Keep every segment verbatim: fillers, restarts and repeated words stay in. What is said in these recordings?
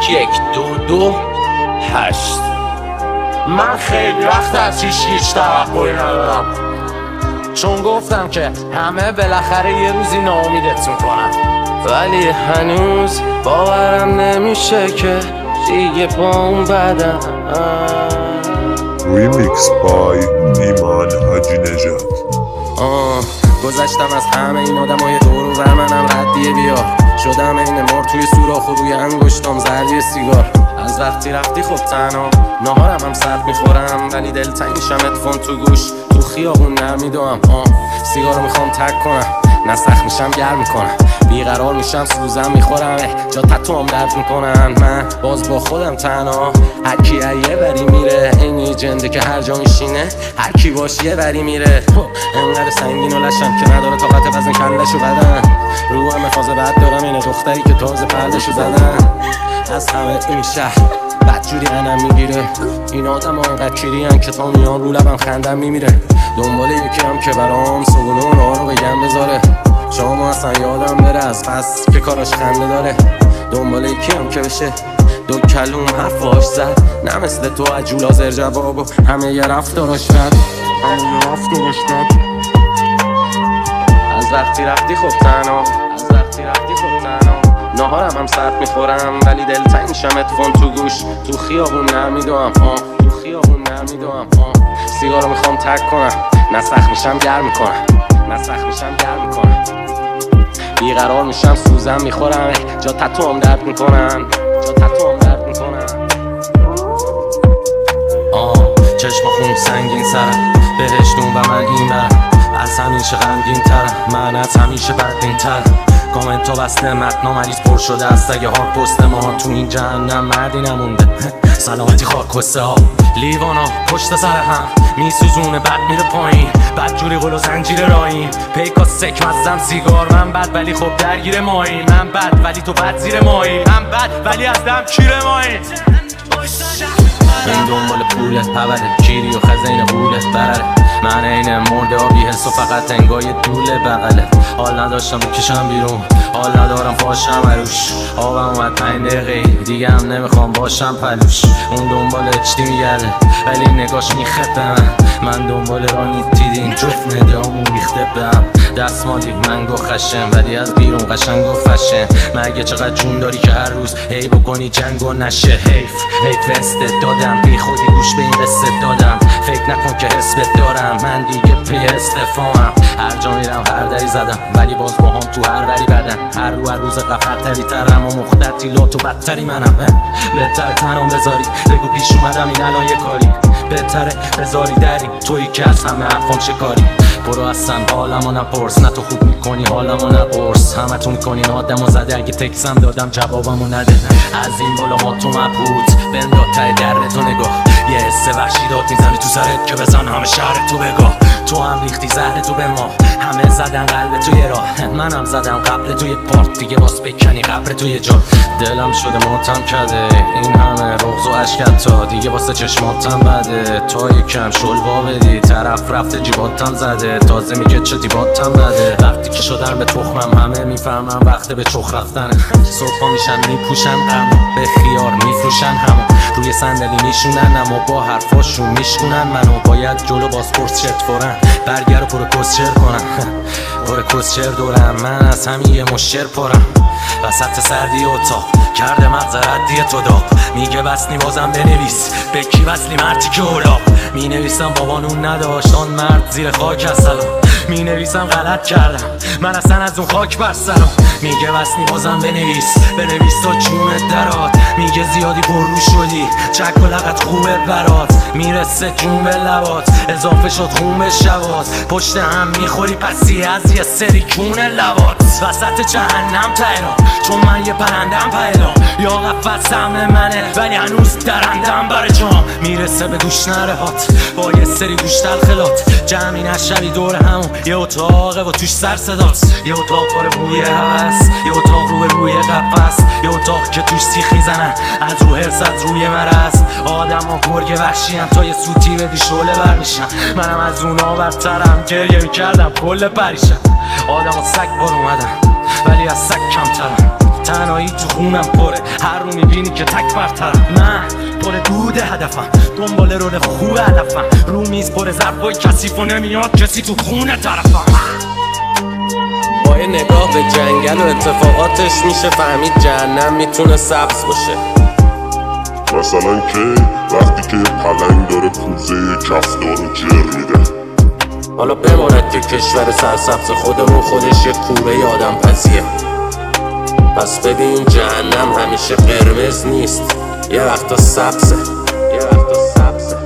یک دو دو هشت. من خیلی وقت از هیچ هیچ توقعی ندارم، چون گفتم که همه بالاخره یه روزی ناامیدت میکنن، ولی هنوز باورم نمیشه که دیگه با اون بدم. ریمیکس بای ایمان حاجی نژاد. گذشتم از همه این آدمای دور و منم ردیه بیار، شدم این مار توی سوراخ و روی انگشتام زردی سیگار. از وقتی رفتی خب تنها نهارم هم سرد میخورم، ولی دلتنگ میشم ادفون تو گوش، تو خیابون نمیدوام. سیگارو میخوام تک کنم، نه سخت میشم گرم میکنم، بیقرار میشم سوزم میخورم، جا تتوام درد میکنن. من باز با خودم تنها، هر کی یه بری میره، اینی جنده که هر جا میشینه هر کی باش یه بری میره. انقدر سنگین و لشم که نداره طاقت وزن کلشو بدن، رو هم فاز بد دارم، اینه دختری که تازه پردشو زدن. از همه این شهر بدجوری انم میگیره، این آدم ها انقدر کیرین که تا میان رو لبم خندم میمیره. دنبال یکی هم که برام صبونه و راه رو بگم بذاره، شما اصلا یادم بره از پس که کاراش خنده داره. دنبال یکی هم که بشه دو کلوم حرفاش زد، نه مثل تو عجول آزر جواب و همه یه رفتاراش رد، همه یه رفتاراش رد. از وقتی رفتی خب تنها، از وقتی رفتی خب تنها نهارم هم سرد میخورم، ولی دلتنگ میشم ادفون تو گوش، تو خیابون نمیدوام، تو خیابون نمیدوام. سیگارو میخوام تک کنم، نه سخت میشم گرم میکنم، نه سخت میشم گرم میکنم، بیقرار میشم سوزم میخورم، جا تتوام درد میکنن، جا تتوام درد میکنن. آه چشم خون سنگین سرم، بهشتون و من این برم، از همیشه غمگین ترم، من از همیشه بدبین ترم. کامنت ها بسته، متنا مریض پر شده از سگ هار پست ما، تو این جهنم مردی نمونده، سلامتی خاک کسته ها لیوان ها پشت سر هم میسوزونه، بد میره پایین، بد جوری قل و زنجیر راییم، پیکا سک مزم سیگار. من بد ولی خب درگیر مایی، من بد ولی تو بد زیر مایی، من بد ولی از دم کیر مایی. این دنبال پولت پولت کیری و خزین قولت برره، من این مرده ها بیحس و فقط انگای دوله بغله. حال نداشتم بکشم بیرون، حال ندارم پاشم عروش، آبم اومد پنج دقیقه دیگه هم نمیخوام باشم پلوش. اون دنبال اچ دی میگرده ولی نگاش میخته من، من دنبال رانی دیدین جفت ندامون ریخته بهم. دستمالی منگو خشم ولی از بیرون قشنگ و فشن، مگه چقدر جون داری که هر روز هی بکنی جنگ و نشه. حیف حیف استت دادم، بی خودی گوش به این قصه دادم، فکر نکن که حسبت دارم، من دیگه پی استفامم. هر جا میرم هر دری زدم، ولی باز با هم تو هر بری بدن، هر رو هر روز قفر تری ترم و مختتی لات و بدتری منم. بهتر تنم بذاری بگو پیش اومدم این الان یه کاری، بهتره بذاری دری تویی که از همه حرفام شکاری. برو اصلا حالمو نپرس، نه تو خوب میکنی حالمو نپرس، همه تو میکنین آدمو زده، اگه تکسم دادم جوابمو نده. از این بالا ما تو مبهوت بنداد ته در تو نگاه، یه حس وحشی داد میزنی تو سرت که بزن همه شهر تو بگاه. تو هم ریختی زهر تو به ما، همه زدن قلب توی راه، منم زدم قبل توی پارت، دیگه باز بکنی قبر توی جا. دلم شده ماتم کرده این همه رغز و عشقت، تا دیگه واسه چشماتم بده، تا یکم شلوا بدی طرف رفته جیباتم زده، تازه میگه چه دیباتم بده. وقتی که شدن به تخمم همه میفهمم وقت به چخ رفتنه، صبحا میشن میپوشن اما به خیار میفروشن، همو روی صندلی میشونن اما با حرفاشون میشکنن منو. باید جلو بازپرس شرط فورن برگر و پر کسچر کنم، پر کسچر دورم، من از همین یه مشر پرم. وسط سردی اتاق کرده مغز ردی تو داغ، میگه بسنی بازم بنویس به کی وصلی مرتی که اولاق. می نویسم بابانون نداشت آن مرد زیر خاک از سلام، می نویسم غلط کردم من اصلا از اون خاک بر سرم. میگه بسنی بازم بنویس بنویس تا جونت درات، میگه زیادی پررو شدی چک و لغت خوبه برات، میرسه جون به لبات اضافه شد خون به شبات، پشت هم میخوری پسی از یه سری کون لبات. وسط جهنم تهران چون من یه پرندم پیدا، یا قفص سمن منه ولی هنوز درندم بر جام، میرسه به گوش نرهات با یه سری گوش تلخلات، جمعی نشوی دور همون یه اتاقه و توش سر صداست، یه اتاق پاره بوی هوس، یه اتاق رو به روی قفص، یه اتاق که توش سیخ میزنن از رو حرص از روی مرض. آدم ها گرگ وحشی هم تا یه سوتی بدی شعله بر میشن، منم از اونا برترم گریه میکردم کل پریشم. آدم ها سگ بار اومدن ولی از سگ کمترم، تنهایی تو خونم پره، هر رو میبینی که تک برترم. من پر دود هدفم، دنبال رول خوب هدفم، رو میز پر ظرفای کثیف و نمیاد کسی تو خونه طرفم. با یه نگاه به جنگل و اتفاقاتش میشه فهمید جهنم میتونه سبز باشه. مثلا که وقتی که پلنگ داره پوزه کفتار رو جر میده. حالا بماند که کشور سرسبز خودمون خودش یه کوره آدم پزیه. پس ببین جهنم همیشه قرمز نیست، یه وقتا سبزه، یه وقتا سبزه.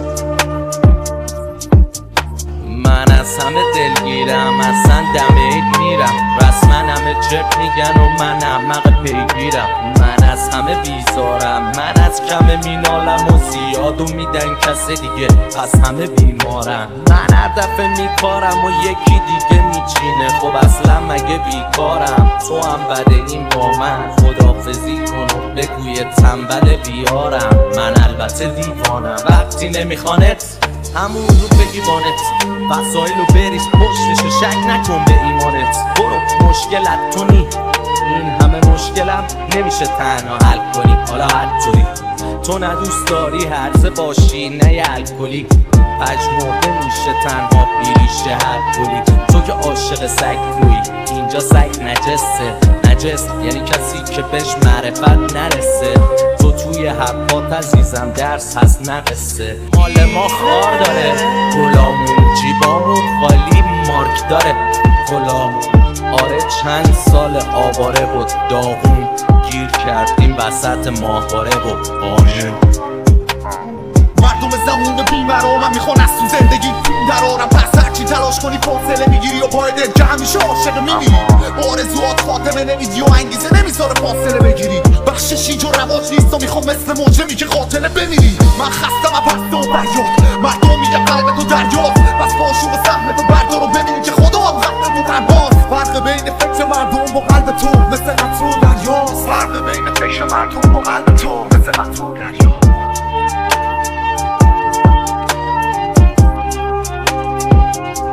من از همه دلگیرم، اصلا دمید میرم، رسما همه چپ میگن و من احمق پیگیرم. من از همه بیزارم، من از کم مینالم و زیادو میدن کس دیگه، پس همه بیمارم. من هر دفعه میکارم و یکی دیگه میچینه، خب اصلا مگه بیکارم؟ تو هم بده این با من، خدافزی کن و بگوی تنبل بیارم. من البته دیوانم، وقتی نمیخوانت همون رو بگی بانت، وسایلو بریز پشتشو، شک نکن به ایمانت. برو مشکلت تو نی، این همه مشکلم نمیشه تنها حل کنی. حالا هر طوری تو ندوست داری هرزه باشی نه یه الکلی، پژمرده میشه تنها بیریشه هر کلی. تو که عاشق سگ توی اینجا سگ نجسه، نجس یعنی کسی که بهش معرفت نرسه. تو توی حرفات عزیزم درس هست نقصه. مال ما خار داره گلامون، جیبامون خالی مارک داره غلامون. آره چند سال آواره بود داغون، گیر کردیم وسط ماهواره بود آره. مردم زمون بیمرا من میخوان از تو زندگی درارم، پس هرچی تلاش کنی فاصله میگیری و باید که همیشه عاشق میمیری. آرزوات خاتمه نمیدی و انگیزه نمیذاره فاصله بگیری. بخششی جو رواج نیست و میخوام مثل موجمی که قاتله بمیری. من خستم از پست و فریاد، مردم میگه قلب تو دریاست، پس باشو و سهم تو بردار و ببین که خدا هم قلب تو قلباست. فرق بین فکر مردم و قلب تو مثل قطر و دریاست. فرق بین فکر مردم و قلب تو مثل قطر و دریاست.